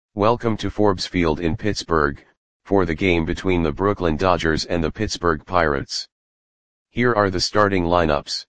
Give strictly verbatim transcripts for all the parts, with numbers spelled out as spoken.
Welcome to Forbes Field in Pittsburgh, for the game between the Brooklyn Dodgers and the Pittsburgh Pirates. Here are the starting lineups.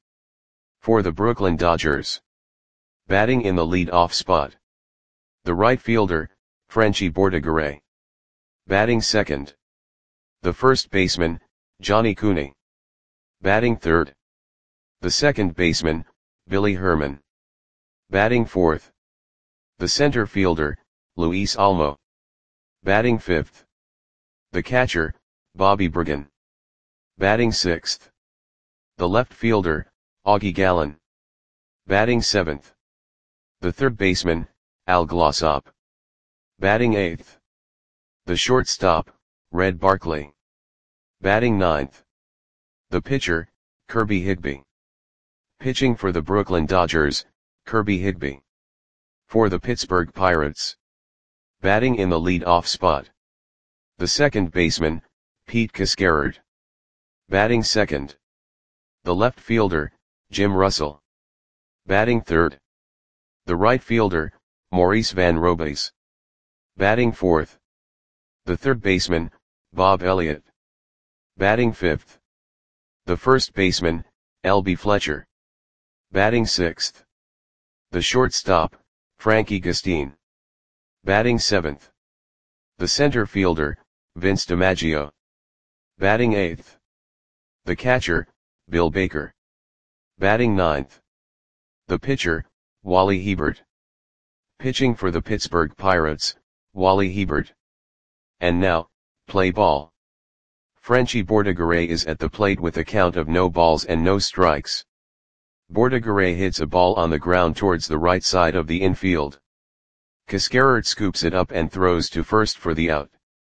For the Brooklyn Dodgers. Batting in the lead-off spot. The right fielder, Frenchy Bordegaray. Batting second. The first baseman, Johnny Cooney. Batting third. The second baseman, Billy Herman. Batting fourth. The center fielder, Luis Almo. Batting fifth. The catcher, Bobby Bergen. Batting sixth. The left fielder, Augie Gallen. Batting seventh. The third baseman, Al Glossop. Batting eighth. The shortstop, Red Barkley. Batting ninth. The pitcher, Kirby Higbee. Pitching for the Brooklyn Dodgers, Kirby Higbee. For the Pittsburgh Pirates. Batting in the lead-off spot. The second baseman, Pete Cascarard. Batting second. The left fielder, Jim Russell. Batting third. The right fielder, Maurice Van Robies. Batting fourth. The third baseman, Bob Elliott. Batting fifth. The first baseman, L B Fletcher. Batting sixth. The shortstop, Frankie Gastine. Batting seventh. The center fielder, Vince DiMaggio. Batting eighth. The catcher, Bill Baker. Batting ninth. The pitcher, Wally Hebert. Pitching for the Pittsburgh Pirates, Wally Hebert. And now, play ball. Frenchy Bordegaray is at the plate with a count of no balls and no strikes. Bordegaray hits a ball on the ground towards the right side of the infield. Cascarard scoops it up and throws to first for the out.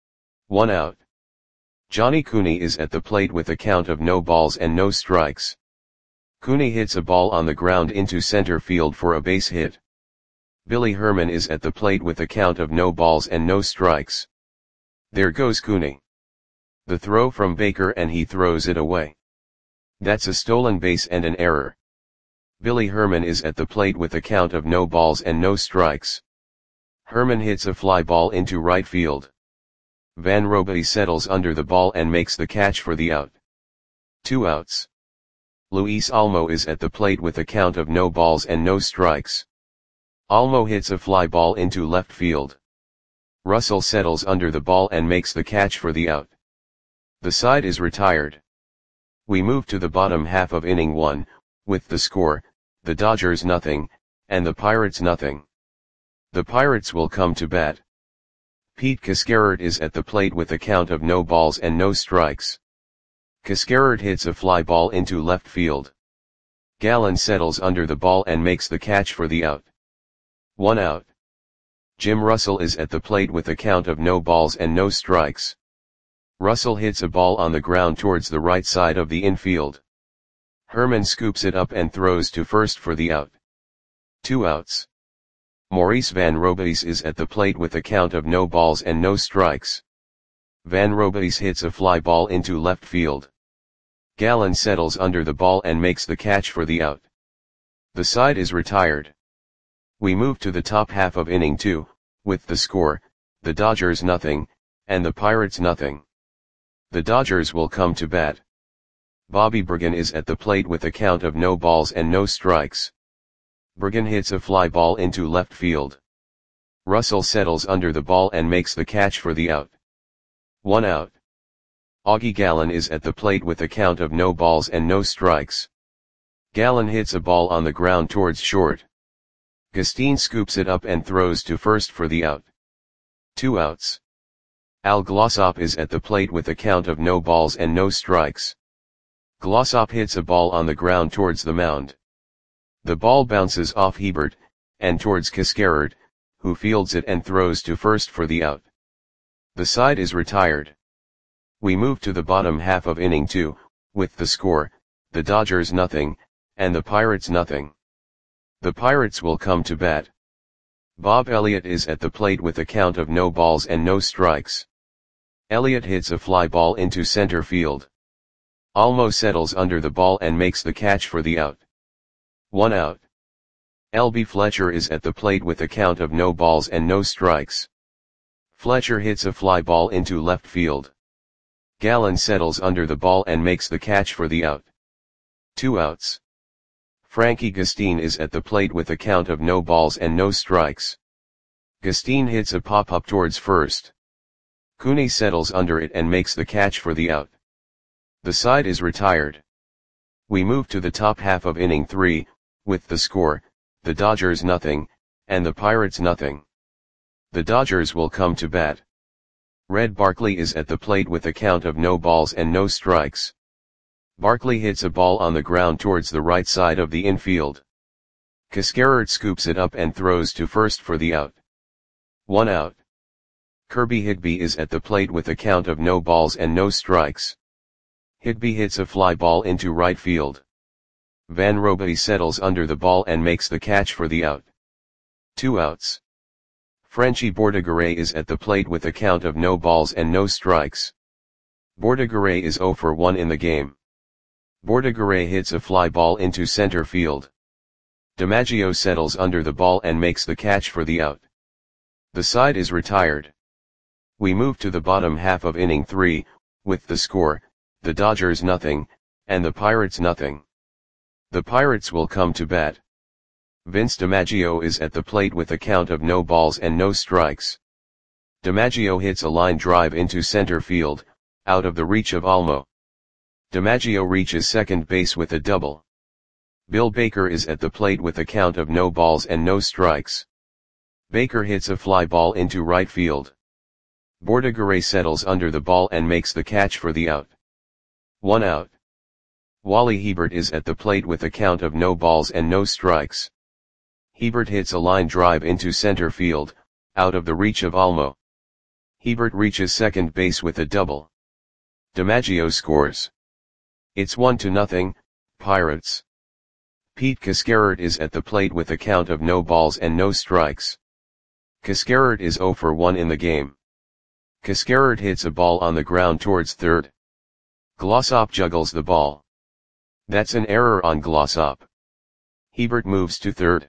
One out. Johnny Cooney is at the plate with a count of no balls and no strikes. Cooney hits a ball on the ground into center field for a base hit. Billy Herman is at the plate with a count of no balls and no strikes. There goes Cooney. The throw from Baker and he throws it away. That's a stolen base and an error. Billy Herman is at the plate with a count of no balls and no strikes. Herman hits a fly ball into right field. Van Robies settles under the ball and makes the catch for the out. Two outs. Luis Almo is at the plate with a count of no balls and no strikes. Almo hits a fly ball into left field. Russell settles under the ball and makes the catch for the out. The side is retired. We move to the bottom half of inning one, with the score, the Dodgers nothing, and the Pirates nothing. The Pirates will come to bat. Pete Cascarard is at the plate with a count of no balls and no strikes. Cascarard hits a fly ball into left field. Gallen settles under the ball and makes the catch for the out. One out. Jim Russell is at the plate with a count of no balls and no strikes. Russell hits a ball on the ground towards the right side of the infield. Herman scoops it up and throws to first for the out. Two outs. Maurice Van Robies is at the plate with a count of no balls and no strikes. Van Robies hits a fly ball into left field. Gallen settles under the ball and makes the catch for the out. The side is retired. We move to the top half of inning two, with the score, the Dodgers nothing, and the Pirates nothing. The Dodgers will come to bat. Bobby Bergen is at the plate with a count of no balls and no strikes. Bergen hits a fly ball into left field. Russell settles under the ball and makes the catch for the out. One out. Augie Gallen is at the plate with a count of no balls and no strikes. Gallen hits a ball on the ground towards short. Gastine scoops it up and throws to first for the out. Two outs. Al Glossop is at the plate with a count of no balls and no strikes. Glossop hits a ball on the ground towards the mound. The ball bounces off Hebert, and towards Cascarard, who fields it and throws to first for the out. The side is retired. We move to the bottom half of inning two, with the score, the Dodgers nothing, and the Pirates nothing. The Pirates will come to bat. Bob Elliott is at the plate with a count of no balls and no strikes. Elliott hits a fly ball into center field. Almo settles under the ball and makes the catch for the out. One out. L B Fletcher is at the plate with a count of no balls and no strikes. Fletcher hits a fly ball into left field. Gallen settles under the ball and makes the catch for the out. Two outs. Frankie Gustin is at the plate with a count of no balls and no strikes. Gustin hits a pop-up towards first. Cooney settles under it and makes the catch for the out. The side is retired. We move to the top half of inning three, with the score, the Dodgers nothing, and the Pirates nothing. The Dodgers will come to bat. Red Barkley is at the plate with a count of no balls and no strikes. Barkley hits a ball on the ground towards the right side of the infield. Cascarert scoops it up and throws to first for the out. One out. Kirby Higby is at the plate with a count of no balls and no strikes. Higby hits a fly ball into right field. Van Robaty settles under the ball and makes the catch for the out. Two outs. Frenchy Bordigaray is at the plate with a count of no balls and no strikes. Bordigaray is zero for one in the game. Bordigaray hits a fly ball into center field. DiMaggio settles under the ball and makes the catch for the out. The side is retired. We move to the bottom half of inning three, with the score, the Dodgers nothing, and the Pirates nothing. The Pirates will come to bat. Vince DiMaggio is at the plate with a count of no balls and no strikes. DiMaggio hits a line drive into center field, out of the reach of Almo. DiMaggio reaches second base with a double. Bill Baker is at the plate with a count of no balls and no strikes. Baker hits a fly ball into right field. Bordigaray settles under the ball and makes the catch for the out. One out. Wally Hebert is at the plate with a count of no balls and no strikes. Hebert hits a line drive into center field, out of the reach of Almo. Hebert reaches second base with a double. DiMaggio scores. It's one to nothing, Pirates. Pete Cascarert is at the plate with a count of no balls and no strikes. Cascarert is zero for one in the game. Cascarert hits a ball on the ground towards third. Glossop juggles the ball. That's an error on Glossop. Hebert moves to third.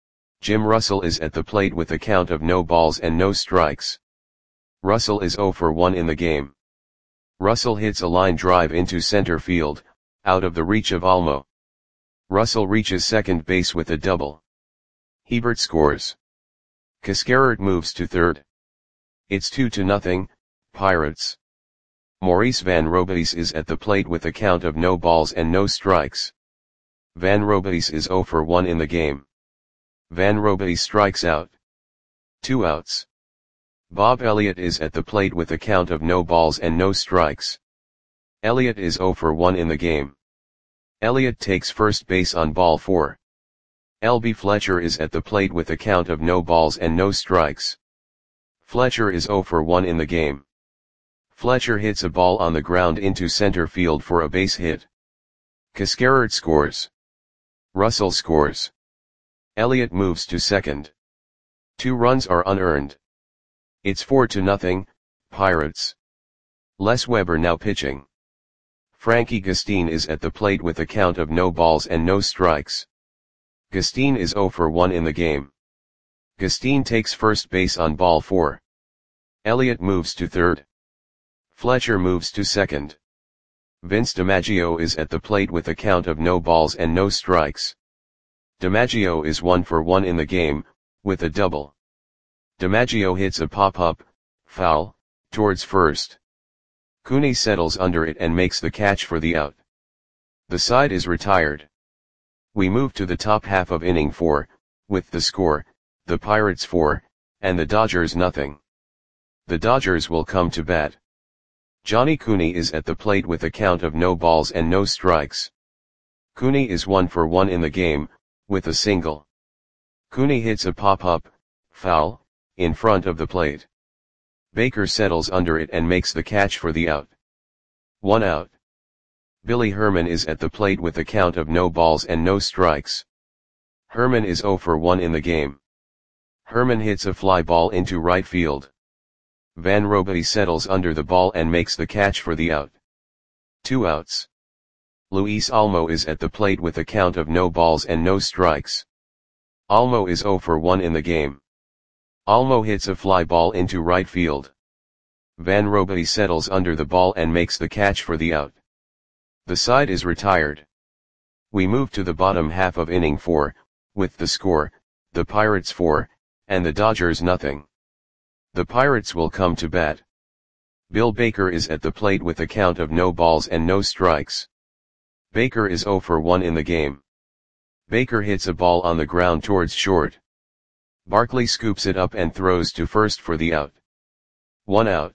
Jim Russell is at the plate with a count of no balls and no strikes. Russell is zero for one in the game. Russell hits a line drive into center field, out of the reach of Almo. Russell reaches second base with a double. Hebert scores. Cascarert moves to third. It's two to nothing, Pirates. Maurice Van Robatis is at the plate with a count of no balls and no strikes. Van Robatis is zero for one in the game. Van Robatis strikes out. Two outs. Bob Elliott is at the plate with a count of no balls and no strikes. Elliott is zero for one in the game. Elliott takes first base on ball four. L B Fletcher is at the plate with a count of no balls and no strikes. Fletcher is zero for one in the game. Fletcher hits a ball on the ground into center field for a base hit. Cascarert scores. Russell scores. Elliott moves to second. Two runs are unearned. It's four to nothing, Pirates. Les Weber now pitching. Frankie Gustin is at the plate with a count of no balls and no strikes. Gustin is zero for one in the game. Gustin takes first base on ball four. Elliott moves to third. Fletcher moves to second. Vince DiMaggio is at the plate with a count of no balls and no strikes. DiMaggio is one for one in the game, with a double. DiMaggio hits a pop-up, foul, towards first. Cooney settles under it and makes the catch for the out. The side is retired. We move to the top half of inning four, with the score, the Pirates four, and the Dodgers nothing. The Dodgers will come to bat. Johnny Cooney is at the plate with a count of no balls and no strikes. Cooney is one for one in the game, with a single. Cooney hits a pop-up, foul, in front of the plate. Baker settles under it and makes the catch for the out. One out. Billy Herman is at the plate with a count of no balls and no strikes. Herman is zero for one in the game. Herman hits a fly ball into right field. Van Robaty settles under the ball and makes the catch for the out. Two outs. Luis Almo is at the plate with a count of no balls and no strikes. Almo is zero for one in the game. Almo hits a fly ball into right field. Van Robitis settles under the ball and makes the catch for the out. The side is retired. We move to the bottom half of inning four, with the score, the Pirates four, and the Dodgers nothing. The Pirates will come to bat. Bill Baker is at the plate with a count of no balls and no strikes. Baker is oh for one in the game. Baker hits a ball on the ground towards short. Barkley scoops it up and throws to first for the out. One out.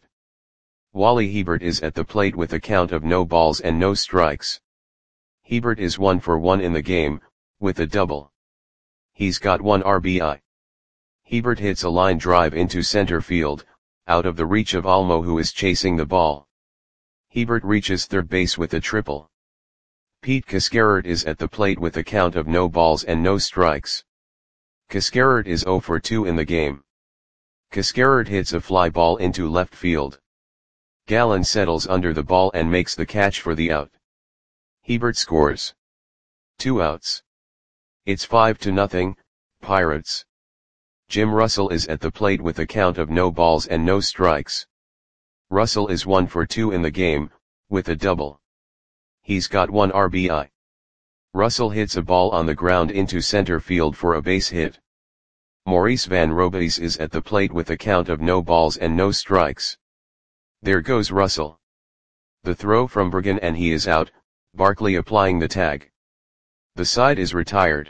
Wally Hebert is at the plate with a count of no balls and no strikes. Hebert is one for one in the game, with a double. He's got one R B I. Hebert hits a line drive into center field, out of the reach of Almo, who is chasing the ball. Hebert reaches third base with a triple. Pete Cascarert is at the plate with a count of no balls and no strikes. Cascarert is oh for two in the game. Cascarert hits a fly ball into left field. Gallen settles under the ball and makes the catch for the out. Hebert scores. Two outs. It's five to nothing, Pirates. Jim Russell is at the plate with a count of no balls and no strikes. Russell is one for two in the game, with a double. He's got one R B I. Russell hits a ball on the ground into center field for a base hit. Maurice Van Robitis is at the plate with a count of no balls and no strikes. There goes Russell. The throw from Bergen and he is out, Barkley applying the tag. The side is retired.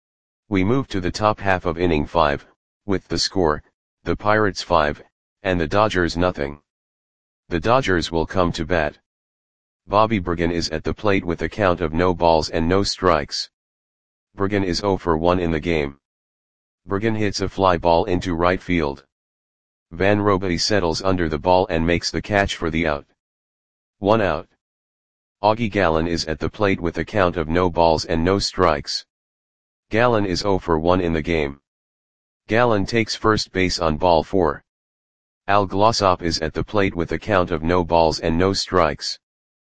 We move to the top half of inning five, with the score, the Pirates five, and the Dodgers nothing. The Dodgers will come to bat. Bobby Bergen is at the plate with a count of no balls and no strikes. Bergen is oh for one in the game. Bergen hits a fly ball into right field. Van Robitis settles under the ball and makes the catch for the out. One out. Augie Gallen is at the plate with a count of no balls and no strikes. Gallen is oh for one in the game. Gallen takes first base on ball four. Al Glossop is at the plate with a count of no balls and no strikes.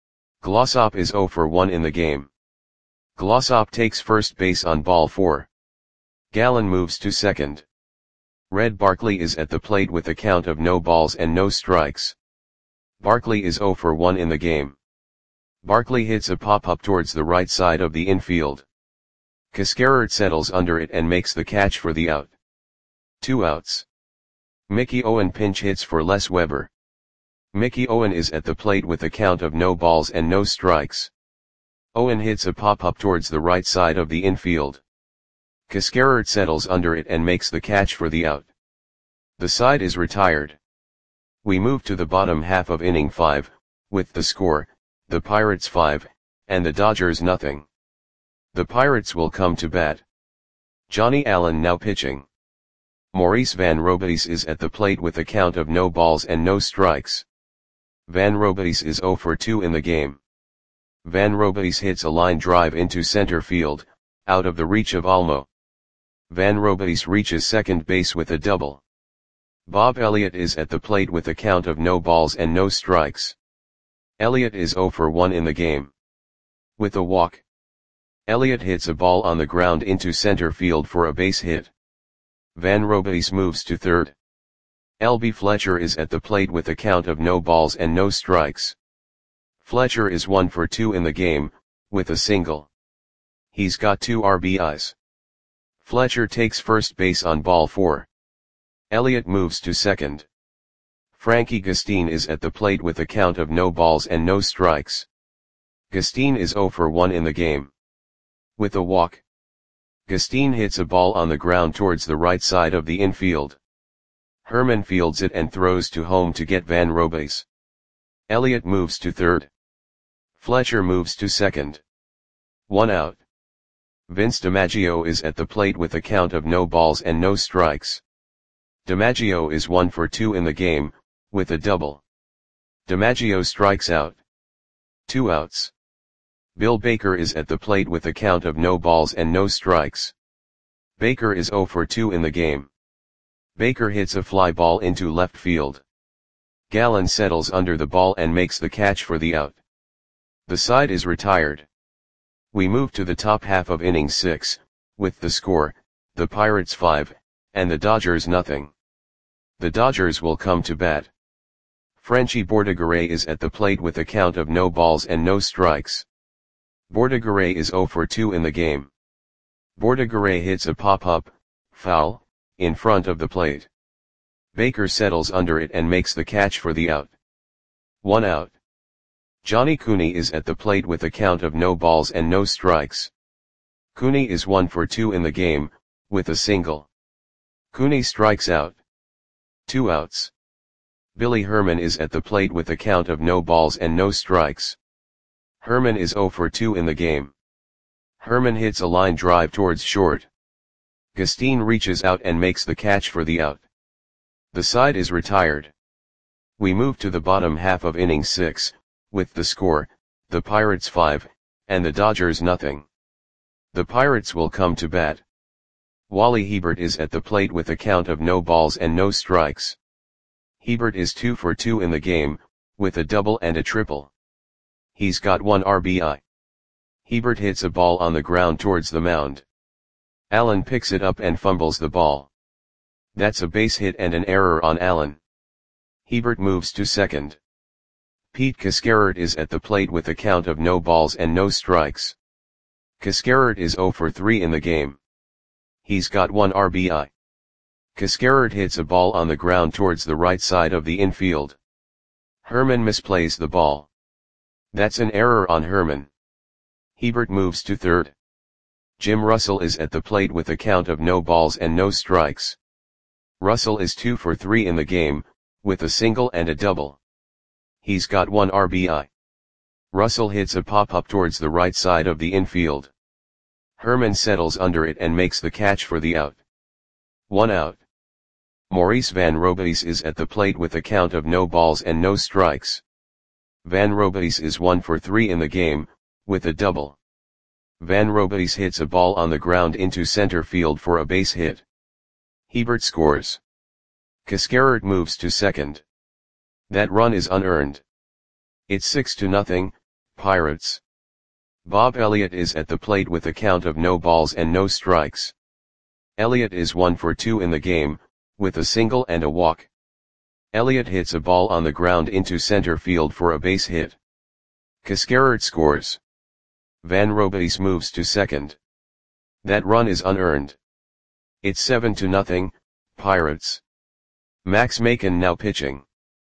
Glossop is oh for one in the game. Glossop takes first base on ball four. Gallen moves to second. Red Barkley is at the plate with a count of no balls and no strikes. Barkley is oh for one in the game. Barkley hits a pop-up towards the right side of the infield. Cascarert settles under it and makes the catch for the out. Two outs. Mickey Owen pinch hits for Les Weber. Mickey Owen is at the plate with a count of no balls and no strikes. Owen hits a pop-up towards the right side of the infield. Cascarert settles under it and makes the catch for the out. The side is retired. We move to the bottom half of inning five, with the score, the Pirates five, and the Dodgers nothing. The Pirates will come to bat. Johnny Allen now pitching. Maurice Van Robitis is at the plate with a count of no balls and no strikes. Van Robitis is oh for two in the game. Van Robitis hits a line drive into center field, out of the reach of Almo. Van Robitis reaches second base with a double. Bob Elliott is at the plate with a count of no balls and no strikes. Elliott is oh for one in the game. With a walk. Elliott hits a ball on the ground into center field for a base hit. Van Robitis moves to third. L B Fletcher is at the plate with a count of no balls and no strikes. Fletcher is one for two in the game, with a single. He's got two R B Is. Fletcher takes first base on ball four. Elliott moves to second. Frankie Gustine is at the plate with a count of no balls and no strikes. Gustine is oh for one in the game. With a walk. Gustine hits a ball on the ground towards the right side of the infield. Herman fields it and throws to home to get Van Robitis. Elliott moves to third. Fletcher moves to second. One out. Vince DiMaggio is at the plate with a count of no balls and no strikes. DiMaggio is one for two in the game, with a double. DiMaggio strikes out. Two outs. Bill Baker is at the plate with a count of no balls and no strikes. Baker is oh for two in the game. Baker hits a fly ball into left field. Gallen settles under the ball and makes the catch for the out. The side is retired. We move to the top half of inning six, with the score, the Pirates five, and the Dodgers nothing. The Dodgers will come to bat. Frenchy Bordigaray is at the plate with a count of no balls and no strikes. Bordigaray is zero for two in the game. Bordigaray hits a pop-up, foul, in front of the plate. Baker settles under it and makes the catch for the out. One out. Johnny Cooney is at the plate with a count of no balls and no strikes. Cooney is one for two in the game, with a single. Cooney strikes out. Two outs. Billy Herman is at the plate with a count of no balls and no strikes. Herman is zero for two in the game. Herman hits a line drive towards short. Gustin reaches out and makes the catch for the out. The side is retired. We move to the bottom half of inning six, with the score, the Pirates five, and the Dodgers nothing. The Pirates will come to bat. Wally Hebert is at the plate with a count of no balls and no strikes. Hebert is two for two in the game, with a double and a triple. He's got one R B I. Hebert hits a ball on the ground towards the mound. Allen picks it up and fumbles the ball. That's a base hit and an error on Allen. Hebert moves to second. Pete Cascarert is at the plate with a count of no balls and no strikes. Cascarert is zero for three in the game. He's got one R B I. Cascarert hits a ball on the ground towards the right side of the infield. Herman misplays the ball. That's an error on Herman. Hebert moves to third. Jim Russell is at the plate with a count of no balls and no strikes. Russell is two for three in the game, with a single and a double. He's got one R B I. Russell hits a pop-up towards the right side of the infield. Herman settles under it and makes the catch for the out. One out. Maurice Van Robies is at the plate with a count of no balls and no strikes. Van Robies is one for three in the game, with a double. Van Robies hits a ball on the ground into center field for a base hit. Hebert scores. Cascarert moves to second. That run is unearned. It's six to nothing, Pirates. Bob Elliott is at the plate with a count of no balls and no strikes. Elliott is one for two in the game, with a single and a walk. Elliott hits a ball on the ground into center field for a base hit. Cascarert scores. Van Robies moves to second. That run is unearned. It's seven to nothing, Pirates. Max Macon now pitching.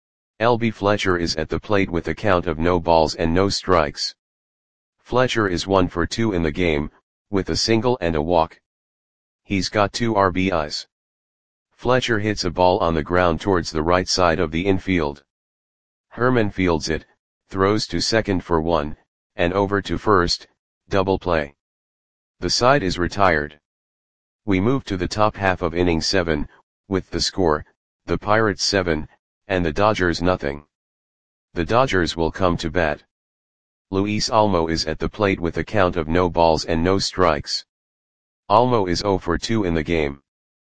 L B Fletcher is at the plate with a count of no balls and no strikes. Fletcher is one for two in the game, with a single and a walk. He's got two R B Is. Fletcher hits a ball on the ground towards the right side of the infield. Herman fields it, throws to second for one, and over to first, double play. The side is retired. We move to the top half of inning seven, with the score, the Pirates seven, and the Dodgers nothing. The Dodgers will come to bat. Luis Almo is at the plate with a count of no balls and no strikes. Almo is zero for two in the game.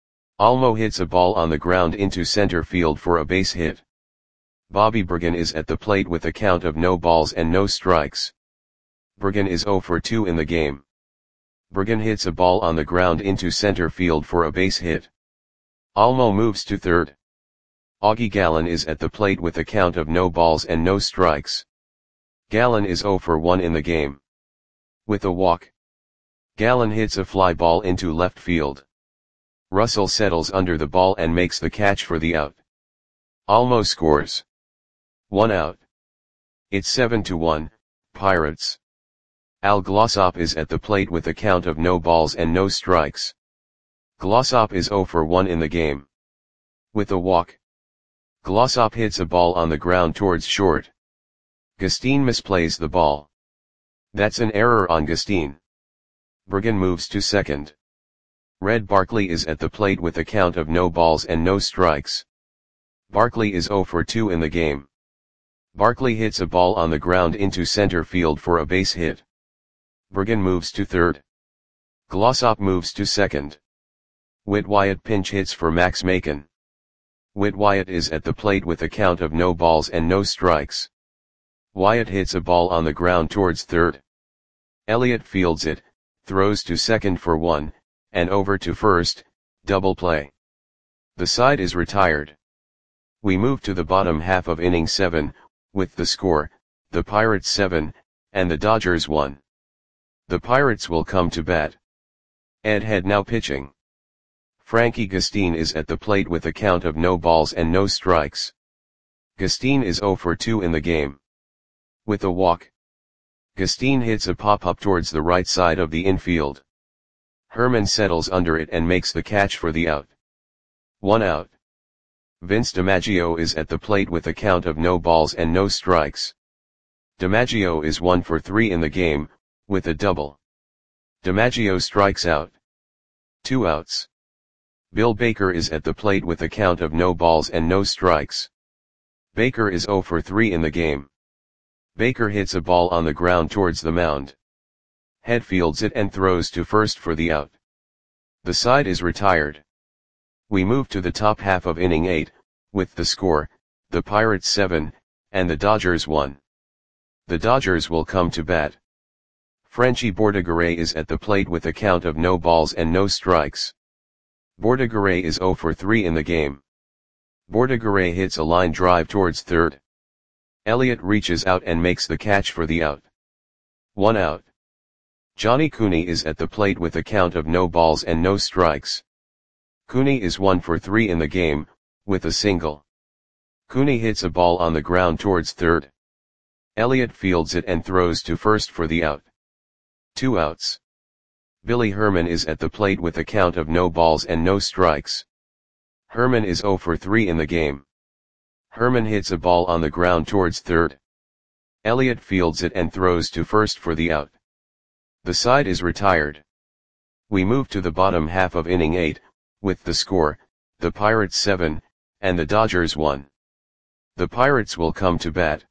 Almo hits a ball on the ground into center field for a base hit. Bobby Bergen is at the plate with a count of no balls and no strikes. Bergen is zero for two in the game. Bergen hits a ball on the ground into center field for a base hit. Almo moves to third. Augie Gallen is at the plate with a count of no balls and no strikes. Gallen is zero for one in the game. With a walk. Gallen hits a fly ball into left field. Russell settles under the ball and makes the catch for the out. Almo scores. One out. It's seven to one, Pirates. Al Glossop is at the plate with a count of no balls and no strikes. Glossop is zero for one in the game. With a walk. Glossop hits a ball on the ground towards short. Gustin misplays the ball. That's an error on Gustin. Bergen moves to second. Red Barkley is at the plate with a count of no balls and no strikes. Barkley is zero for two in the game. Barkley hits a ball on the ground into center field for a base hit. Bergen moves to third. Glossop moves to second. Whit Wyatt pinch hits for Max Macon. Whit Wyatt is at the plate with a count of no balls and no strikes. Wyatt hits a ball on the ground towards third. Elliott fields it, throws to second for one, and over to first, double play. The side is retired. We move to the bottom half of inning seven, with the score, the Pirates seven, and the Dodgers one. The Pirates will come to bat. Ed Head now pitching. Frankie Gustin is at the plate with a count of no balls and no strikes. Gustin is oh for two in the game. With a walk, Gustin hits a pop-up towards the right side of the infield. Herman settles under it and makes the catch for the out. One out. Vince DiMaggio is at the plate with a count of no balls and no strikes. DiMaggio is one for three in the game, with a double. DiMaggio strikes out. Two outs. Bill Baker is at the plate with a count of no balls and no strikes. Baker is oh for three in the game. Baker hits a ball on the ground towards the mound. Head fields it and throws to first for the out. The side is retired. We move to the top half of inning eight, with the score, the Pirates seven, and the Dodgers one. The Dodgers will come to bat. Frenchy Bordegaray is at the plate with a count of no balls and no strikes. Bordegaray is oh for three in the game. Bordegaray hits a line drive towards third. Elliott reaches out and makes the catch for the out. One out. Johnny Cooney is at the plate with a count of no balls and no strikes. Cooney is one for three in the game, with a single. Cooney hits a ball on the ground towards third. Elliott fields it and throws to first for the out. Two outs. Billy Herman is at the plate with a count of no balls and no strikes. Herman is oh for three in the game. Herman hits a ball on the ground towards third. Elliott fields it and throws to first for the out. The side is retired. We move to the bottom half of inning eight, with the score, the Pirates seven, and the Dodgers one. The Pirates will come to bat.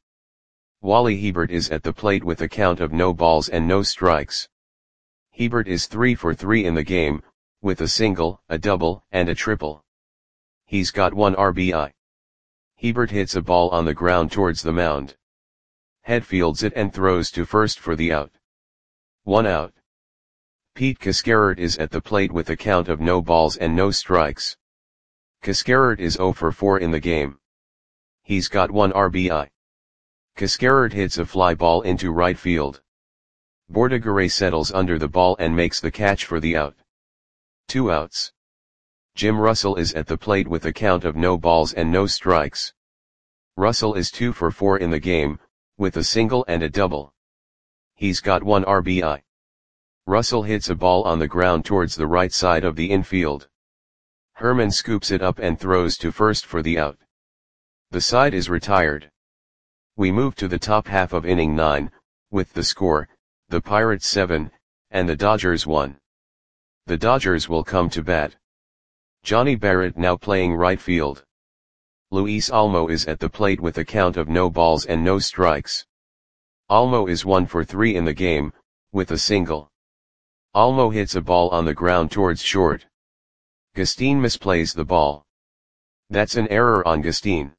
Wally Hebert is at the plate with a count of no balls and no strikes. Hebert is three for three in the game, with a single, a double, and a triple. He's got one R B I. Hebert hits a ball on the ground towards the mound. Head fields it and throws to first for the out. One out. Pete Cascarert is at the plate with a count of no balls and no strikes. Cascarert is oh for four in the game. He's got one R B I. Cascarert hits a fly ball into right field. Bordegaray settles under the ball and makes the catch for the out. Two outs. Jim Russell is at the plate with a count of no balls and no strikes. Russell is two for four in the game, with a single and a double. He's got one R B I. Russell hits a ball on the ground towards the right side of the infield. Herman scoops it up and throws to first for the out. The side is retired. We move to the top half of inning nine, with the score, the Pirates seven, and the Dodgers one. The Dodgers will come to bat. Johnny Barrett now playing right field. Luis Almo is at the plate with a count of no balls and no strikes. Almo is one for three in the game, with a single. Almo hits a ball on the ground towards short. Gustin misplays the ball. That's an error on Gustin.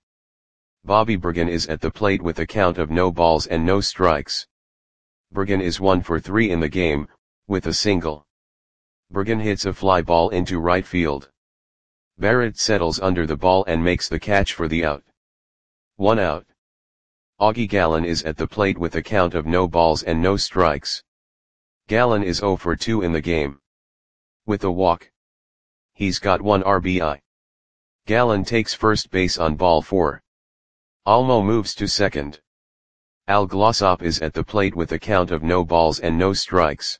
Bobby Bergen is at the plate with a count of no balls and no strikes. Bergen is one for three in the game, with a single. Bergen hits a fly ball into right field. Barrett settles under the ball and makes the catch for the out. One out. Augie Gallen is at the plate with a count of no balls and no strikes. Gallen is oh for two in the game. With a walk. He's got one R B I. Gallen takes first base on ball four. Almo moves to second. Al Glossop is at the plate with a count of no balls and no strikes.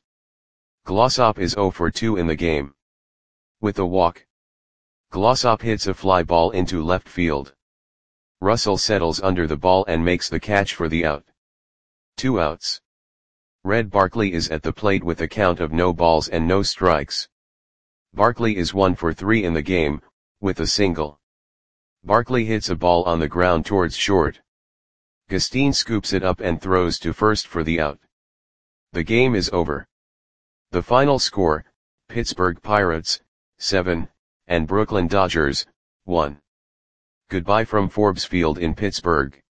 Glossop is oh for two in the game. With a walk. Glossop hits a fly ball into left field. Russell settles under the ball and makes the catch for the out. Two outs. Red Barkley is at the plate with a count of no balls and no strikes. Barkley is one for three in the game, with a single. Barkley hits a ball on the ground towards short. Gustin scoops it up and throws to first for the out. The game is over. The final score, Pittsburgh Pirates, seven, and Brooklyn Dodgers, one. Goodbye from Forbes Field in Pittsburgh.